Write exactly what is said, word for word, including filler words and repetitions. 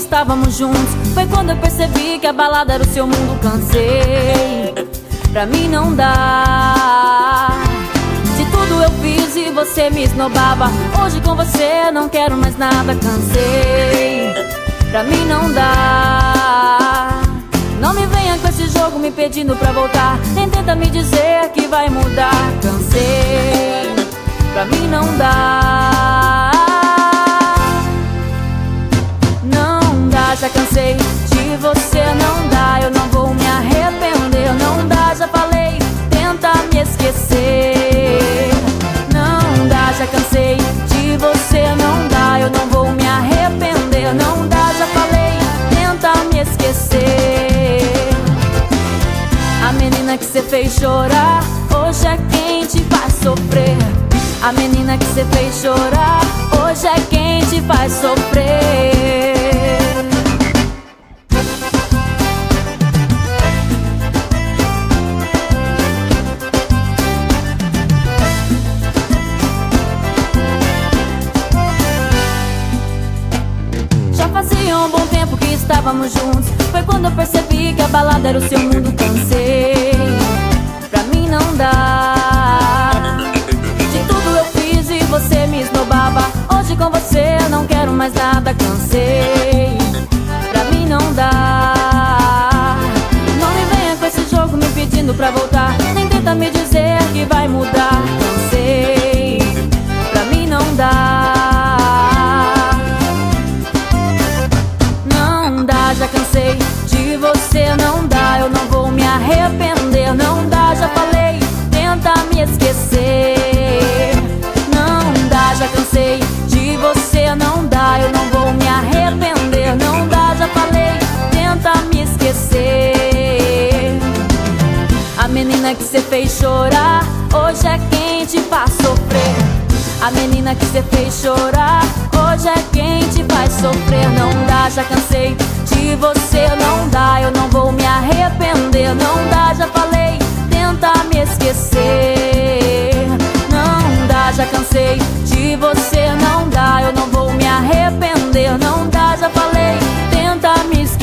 estávamos juntos. Foi quando eu percebi que a balada era o seu mundo. Cansei, pra mim não dá. De tudo eu fiz e você me esnobava. Hoje com você não quero mais nada. Cansei, pra mim não dá. Não me venha com esse jogo me pedindo pra voltar, nem tenta me dizer que vai mudar. Cansei, pra mim não dá. Não dá, já cansei de você, não dá. Eu não vou me arrepender, não dá, já falei, tenta me esquecer. Não dá, já cansei de você, não dá. Eu não vou me arrepender, não dá, já falei, tenta me esquecer. A menina que cê fez chorar, hoje é quem te faz sofrer. A menina que cê fez chorar, hoje é quem te faz sofrer. Já fazia um bom tempo que estávamos juntos. Foi quando eu percebi que a balada era o seu mundo. Cansei, pra mim não dá. De tudo eu fiz e você me esnobava. Hoje com você não quero mais nada. Cansei, pra mim não dá. Não me venha com esse jogo me pedindo pra voltar, nem tenta me dizer que vai mudar. Cansei, pra mim não dá. Não dá, já cansei de você, não dá. Eu não vou me arrepender, não dá, já falei, tenta me esquecer. Não dá, já cansei de você, não dá. Eu não vou me arrepender, não dá, já falei, tenta me esquecer. A menina que cê fez chorar, hoje é quem te faz sofrer. A menina que cê fez chorar, hoje é quem te faz sofrer. Não dá, já cansei de você, não dá. Eu não vou me arrepender, não dá, já falei, tenta me esquecer. Não dá, já cansei de você, não dá. Eu não vou me arrepender, não dá, já falei, tenta me esquecer.